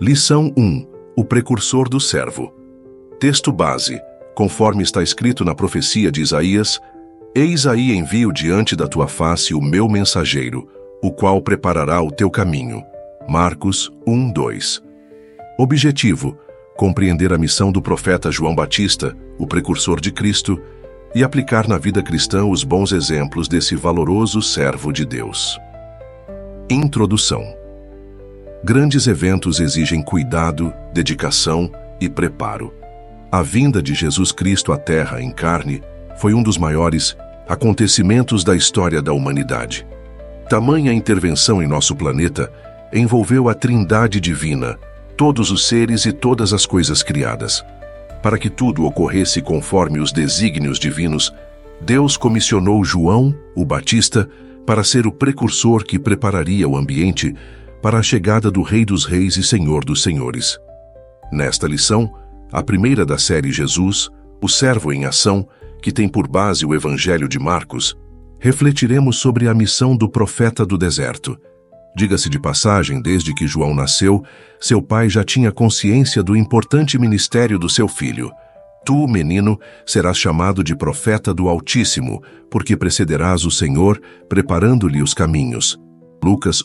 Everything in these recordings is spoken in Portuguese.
Lição 1. O precursor do servo. Texto base. Conforme está escrito na profecia de Isaías: Eis aí envio diante da tua face o meu mensageiro, o qual preparará o teu caminho. Marcos 1:2. Objetivo: compreender a missão do profeta João Batista, o precursor de Cristo, e aplicar na vida cristã os bons exemplos desse valoroso servo de Deus. Introdução. Grandes eventos exigem cuidado, dedicação e preparo. A vinda de Jesus Cristo à Terra em carne foi um dos maiores acontecimentos da história da humanidade. Tamanha intervenção em nosso planeta envolveu a Trindade divina, todos os seres e todas as coisas criadas. Para que tudo ocorresse conforme os desígnios divinos, Deus comissionou João, o Batista, para ser o precursor que prepararia o ambiente para a chegada do Rei dos Reis e Senhor dos Senhores. Nesta lição, a primeira da série Jesus, o servo em ação, que tem por base o Evangelho de Marcos, refletiremos sobre a missão do profeta do deserto. Diga-se de passagem, desde que João nasceu, seu pai já tinha consciência do importante ministério do seu filho. Tu, menino, serás chamado de profeta do Altíssimo, porque precederás o Senhor, preparando-lhe os caminhos. Lucas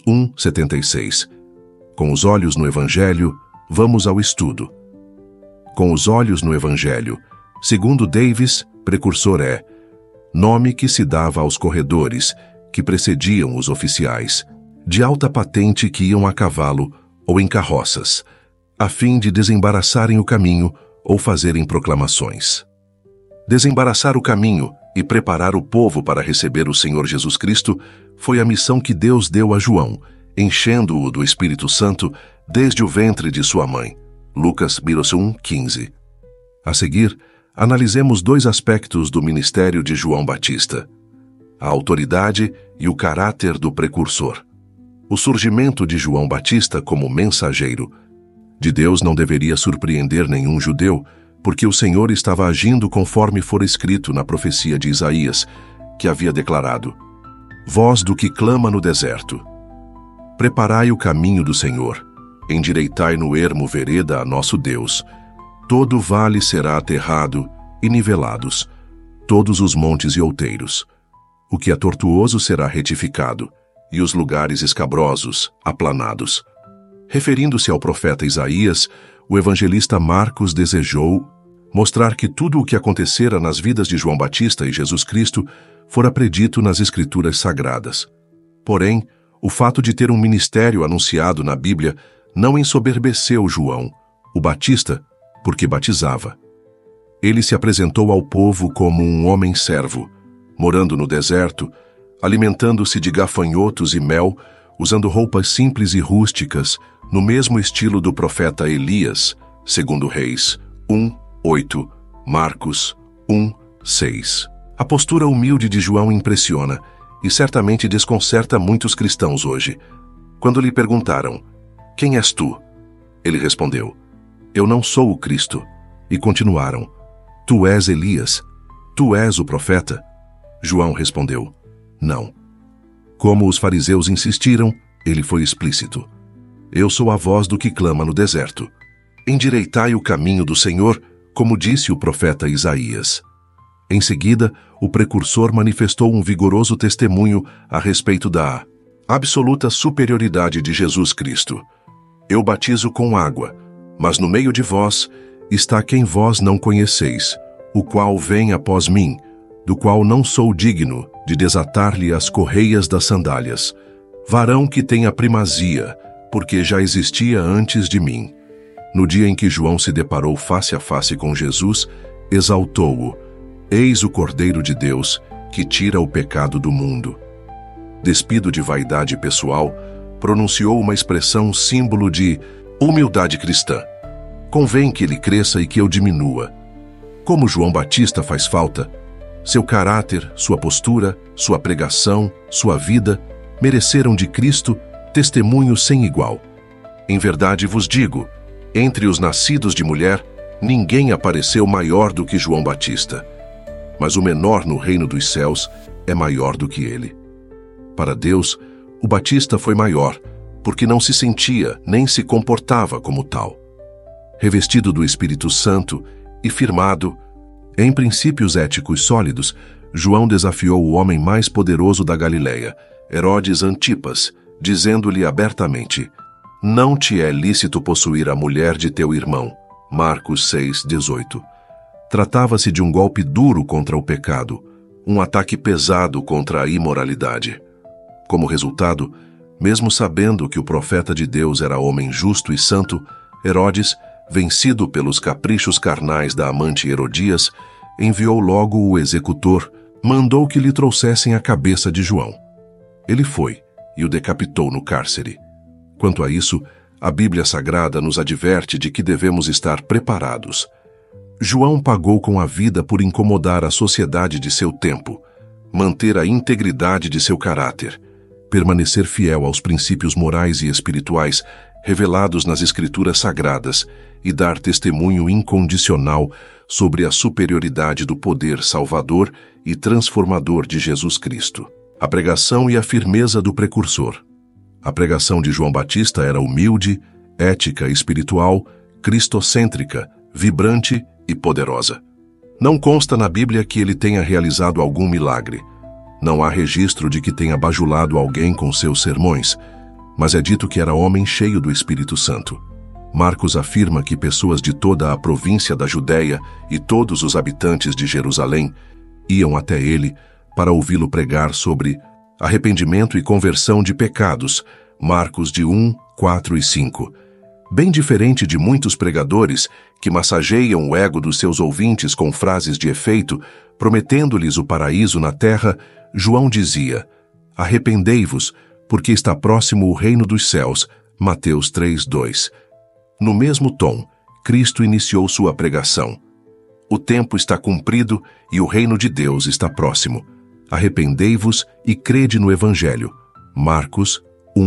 1:76. Com os olhos no Evangelho, vamos ao estudo. Com os olhos no Evangelho, segundo Davis, precursor é nome que se dava aos corredores, que precediam os oficiais, de alta patente que iam a cavalo ou em carroças, a fim de desembaraçarem o caminho ou fazerem proclamações. Desembaraçar o caminho e preparar o povo para receber o Senhor Jesus Cristo foi a missão que Deus deu a João, enchendo-o do Espírito Santo desde o ventre de sua mãe. Lucas 1:15. A seguir, analisemos dois aspectos do ministério de João Batista: a autoridade e o caráter do precursor. O surgimento de João Batista como mensageiro de Deus não deveria surpreender nenhum judeu, porque o Senhor estava agindo conforme fora escrito na profecia de Isaías, que havia declarado: Voz do que clama no deserto. Preparai o caminho do Senhor, endireitai no ermo vereda a nosso Deus. Todo vale será aterrado e nivelados, todos os montes e outeiros. O que é tortuoso será retificado, e os lugares escabrosos, aplanados. Referindo-se ao profeta Isaías, o evangelista Marcos desejou mostrar que tudo o que acontecera nas vidas de João Batista e Jesus Cristo fora predito nas Escrituras Sagradas. Porém, o fato de ter um ministério anunciado na Bíblia não ensoberbeceu João, o Batista, porque batizava. Ele se apresentou ao povo como um homem servo, morando no deserto, alimentando-se de gafanhotos e mel, usando roupas simples e rústicas, no mesmo estilo do profeta Elias, segundo Reis 1:8, Marcos 1:6. A postura humilde de João impressiona e certamente desconcerta muitos cristãos hoje. Quando lhe perguntaram: Quem és tu? Ele respondeu: Eu não sou o Cristo. E continuaram: Tu és Elias? Tu és o profeta? João respondeu: Não. Como os fariseus insistiram, ele foi explícito: Eu sou a voz do que clama no deserto. Endireitai o caminho do Senhor, como disse o profeta Isaías. Em seguida, o precursor manifestou um vigoroso testemunho a respeito da absoluta superioridade de Jesus Cristo. Eu batizo com água, mas no meio de vós está quem vós não conheceis, o qual vem após mim, do qual não sou digno de desatar-lhe as correias das sandálias. Varão que tem a primazia, porque já existia antes de mim. No dia em que João se deparou face a face com Jesus, exaltou-o: Eis o Cordeiro de Deus, que tira o pecado do mundo. Despido de vaidade pessoal, pronunciou uma expressão símbolo de humildade cristã. Convém que ele cresça e que eu diminua. Como João Batista faz falta, seu caráter, sua postura, sua pregação, sua vida mereceram de Cristo testemunho sem igual. Em verdade vos digo, entre os nascidos de mulher, ninguém apareceu maior do que João Batista. Mas o menor no reino dos céus é maior do que ele. Para Deus, o Batista foi maior, porque não se sentia nem se comportava como tal. Revestido do Espírito Santo e firmado em princípios éticos sólidos, João desafiou o homem mais poderoso da Galileia, Herodes Antipas, dizendo-lhe abertamente: não te é lícito possuir a mulher de teu irmão. Marcos 6:18. Tratava-se de um golpe duro contra o pecado, um ataque pesado contra a imoralidade. Como resultado, mesmo sabendo que o profeta de Deus era homem justo e santo, Herodes, vencido pelos caprichos carnais da amante Herodias, enviou logo o executor, mandou que lhe trouxessem a cabeça de João. Ele foi e o decapitou no cárcere. Quanto a isso, a Bíblia Sagrada nos adverte de que devemos estar preparados. João pagou com a vida por incomodar a sociedade de seu tempo, manter a integridade de seu caráter, permanecer fiel aos princípios morais e espirituais revelados nas Escrituras Sagradas e dar testemunho incondicional sobre a superioridade do poder salvador e transformador de Jesus Cristo. A pregação e a firmeza do precursor. A pregação de João Batista era humilde, ética, espiritual, cristocêntrica, vibrante e poderosa. Não consta na Bíblia que ele tenha realizado algum milagre. Não há registro de que tenha bajulado alguém com seus sermões, mas é dito que era homem cheio do Espírito Santo. Marcos afirma que pessoas de toda a província da Judéia e todos os habitantes de Jerusalém iam até ele para ouvi-lo pregar sobre arrependimento e conversão de pecados, Marcos 1, 4 e 5. Bem diferente de muitos pregadores que massageiam o ego dos seus ouvintes com frases de efeito, prometendo-lhes o paraíso na terra, João dizia: arrependei-vos, porque está próximo o reino dos céus, Mateus 3:2. No mesmo tom, Cristo iniciou sua pregação. O tempo está cumprido e o reino de Deus está próximo. Arrependei-vos e crede no Evangelho. Marcos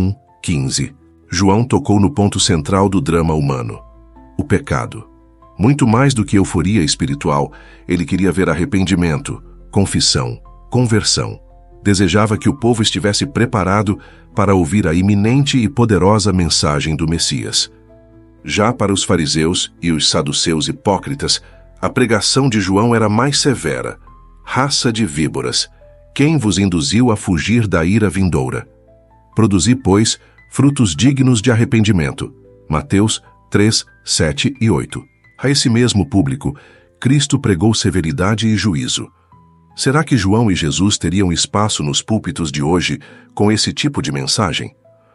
1:15. João tocou no ponto central do drama humano: o pecado. Muito mais do que euforia espiritual, ele queria ver arrependimento, confissão, conversão. Desejava que o povo estivesse preparado para ouvir a iminente e poderosa mensagem do Messias. Já para os fariseus e os saduceus hipócritas, a pregação de João era mais severa: raça de víboras, quem vos induziu a fugir da ira vindoura? Produzi, pois, frutos dignos de arrependimento. Mateus 3, 7 e 8. A esse mesmo público, Cristo pregou severidade e juízo. Será que João e Jesus teriam espaço nos púlpitos de hoje com esse tipo de mensagem?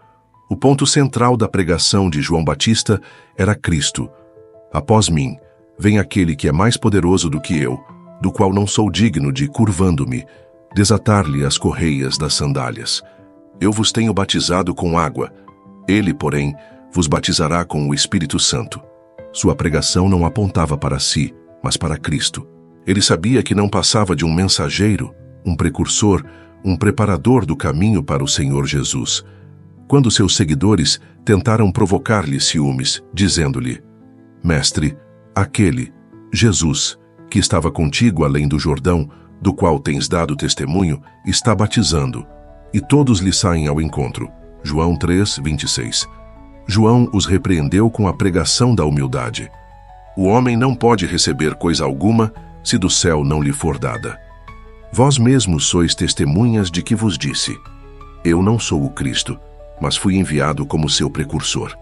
O ponto central da pregação de João Batista era Cristo. Após mim, vem aquele que é mais poderoso do que eu, do qual não sou digno de, curvando-me, desatar-lhe as correias das sandálias. Eu vos tenho batizado com água. Ele, porém, vos batizará com o Espírito Santo. Sua pregação não apontava para si, mas para Cristo. Ele sabia que não passava de um mensageiro, um precursor, um preparador do caminho para o Senhor Jesus. Quando seus seguidores tentaram provocar-lhe ciúmes, dizendo-lhe: Mestre, aquele, Jesus, que estava contigo além do Jordão, do qual tens dado testemunho, está batizando, e todos lhe saem ao encontro. João 3, 26. João os repreendeu com a pregação da humildade. O homem não pode receber coisa alguma se do céu não lhe for dada. Vós mesmos sois testemunhas de que vos disse: eu não sou o Cristo, mas fui enviado como seu precursor.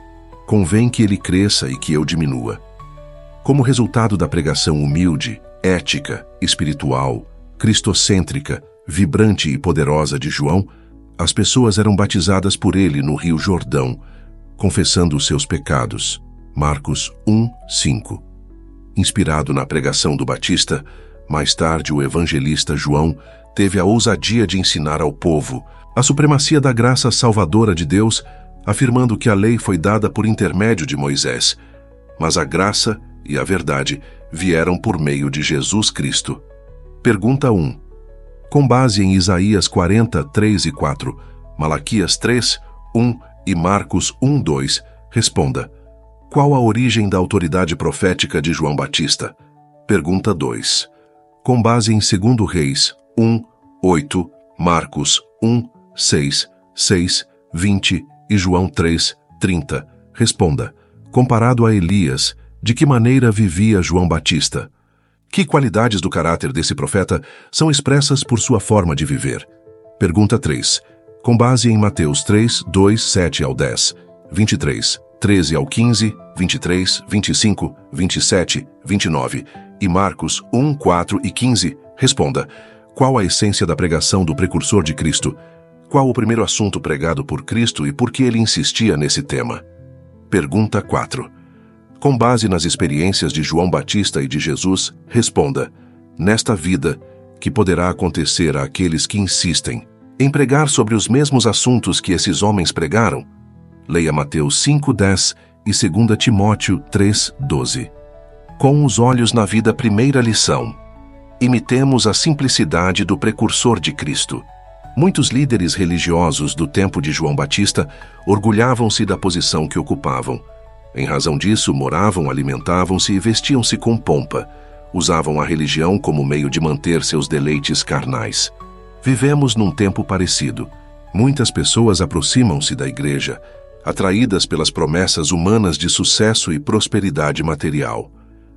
Convém que ele cresça e que eu diminua. Como resultado da pregação humilde, ética, espiritual, cristocêntrica, vibrante e poderosa de João, as pessoas eram batizadas por ele no Rio Jordão, confessando os seus pecados. Marcos 1, 5. Inspirado na pregação do Batista, mais tarde o evangelista João teve a ousadia de ensinar ao povo a supremacia da graça salvadora de Deus, afirmando que a lei foi dada por intermédio de Moisés, mas a graça e a verdade vieram por meio de Jesus Cristo. Pergunta 1. Com base em Isaías 40, 3 e 4, Malaquias 3, 1 e Marcos 1, 2, responda: qual a origem da autoridade profética de João Batista? Pergunta 2. Com base em 2 Reis 1, 8, Marcos 1, 6, 6, 20 e João 3:30. Responda: comparado a Elias, de que maneira vivia João Batista? Que qualidades do caráter desse profeta são expressas por sua forma de viver? Pergunta 3. Com base em Mateus 3:2-7-10, 23:13-15, 23, 25, 27, 29 e Marcos 1:4-15, responda: qual a essência da pregação do precursor de Cristo? Qual o primeiro assunto pregado por Cristo e por que ele insistia nesse tema? Pergunta 4. Com base nas experiências de João Batista e de Jesus, responda: nesta vida, que poderá acontecer àqueles que insistem em pregar sobre os mesmos assuntos que esses homens pregaram? Leia Mateus 5:10 e 2 Timóteo 3:12. Com os olhos na vida, primeira lição. Imitemos a simplicidade do precursor de Cristo. Muitos líderes religiosos do tempo de João Batista orgulhavam-se da posição que ocupavam. Em razão disso, moravam, alimentavam-se e vestiam-se com pompa. Usavam a religião como meio de manter seus deleites carnais. Vivemos num tempo parecido. Muitas pessoas aproximam-se da igreja, atraídas pelas promessas humanas de sucesso e prosperidade material.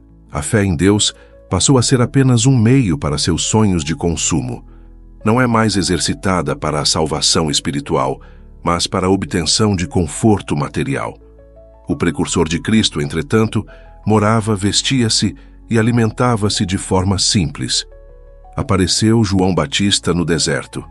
A fé em Deus passou a ser apenas um meio para seus sonhos de consumo. Não é mais exercitada para a salvação espiritual, mas para a obtenção de conforto material. O precursor de Cristo, entretanto, morava, vestia-se e alimentava-se de forma simples. Apareceu João Batista no deserto.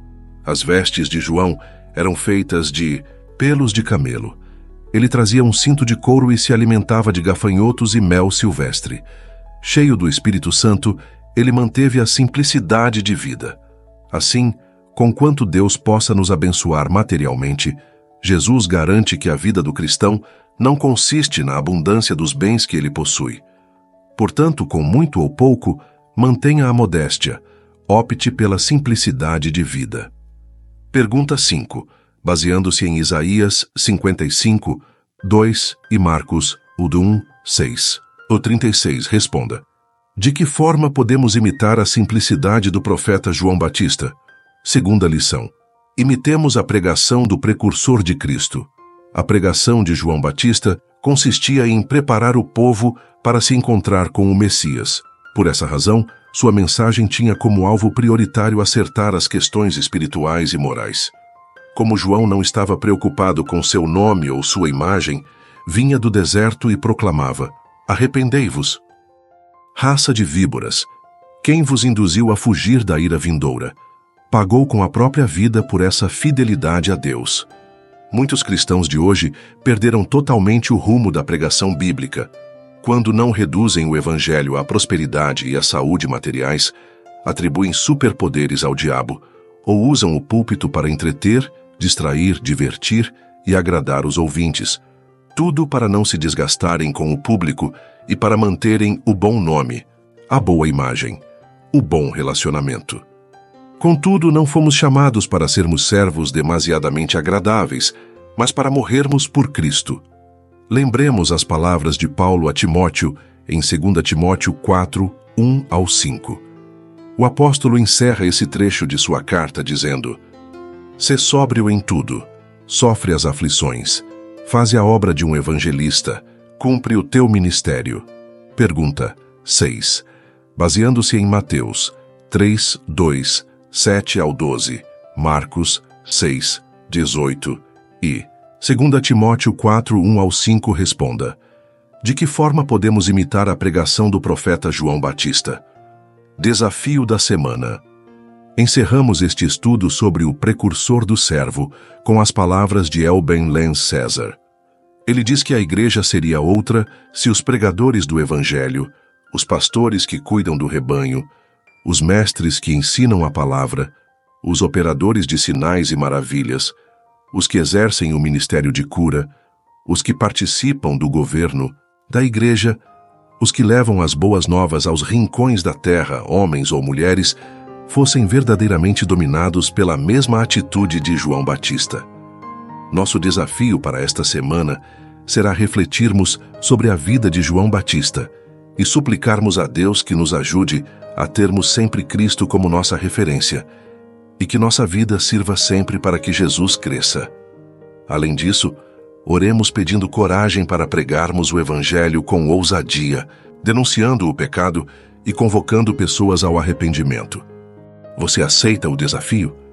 As vestes de João eram feitas de pelos de camelo. Ele trazia um cinto de couro e se alimentava de gafanhotos e mel silvestre. Cheio do Espírito Santo, ele manteve a simplicidade de vida. Assim, conquanto Deus possa nos abençoar materialmente, Jesus garante que a vida do cristão não consiste na abundância dos bens que ele possui. Portanto, com muito ou pouco, mantenha a modéstia, opte pela simplicidade de vida. Pergunta 5, baseando-se em Isaías 55, 2 e Marcos 1, 6. O 36, responda: de que forma podemos imitar a simplicidade do profeta João Batista? Segunda lição. Imitemos a pregação do precursor de Cristo. A pregação de João Batista consistia em preparar o povo para se encontrar com o Messias. Por essa razão, sua mensagem tinha como alvo prioritário acertar as questões espirituais e morais. Como João não estava preocupado com seu nome ou sua imagem, vinha do deserto e proclamava: arrependei-vos. Raça de víboras, quem vos induziu a fugir da ira vindoura? Pagou com a própria vida por essa fidelidade a Deus. Muitos cristãos de hoje perderam totalmente o rumo da pregação bíblica. Quando não reduzem o evangelho à prosperidade e à saúde materiais, atribuem superpoderes ao diabo, ou usam o púlpito para entreter, distrair, divertir e agradar os ouvintes. Tudo para não se desgastarem com o público e para manterem o bom nome, a boa imagem, o bom relacionamento. Contudo, não fomos chamados para sermos servos demasiadamente agradáveis, mas para morrermos por Cristo. Lembremos as palavras de Paulo a Timóteo em 2 Timóteo 4, 1 ao 5. O apóstolo encerra esse trecho de sua carta dizendo: sê sóbrio em tudo, sofre as aflições, faze a obra de um evangelista, cumpre o teu ministério. Pergunta 6. Baseando-se em Mateus 3, 2, 7 ao 12, Marcos 6, 18 e 2 Timóteo 4, 1 ao 5, responda: de que forma podemos imitar a pregação do profeta João Batista? Desafio da semana. Encerramos este estudo sobre o precursor do servo com as palavras de L. Ben Lenz César. Ele diz que a igreja seria outra se os pregadores do evangelho, os pastores que cuidam do rebanho, os mestres que ensinam a palavra, os operadores de sinais e maravilhas, os que exercem o ministério de cura, os que participam do governo, da igreja, os que levam as boas novas aos rincões da terra, homens ou mulheres, fossem verdadeiramente dominados pela mesma atitude de João Batista. Nosso desafio para esta semana será refletirmos sobre a vida de João Batista e suplicarmos a Deus que nos ajude a termos sempre Cristo como nossa referência e que nossa vida sirva sempre para que Jesus cresça. Além disso, oremos pedindo coragem para pregarmos o Evangelho com ousadia, denunciando o pecado e convocando pessoas ao arrependimento. Você aceita o desafio?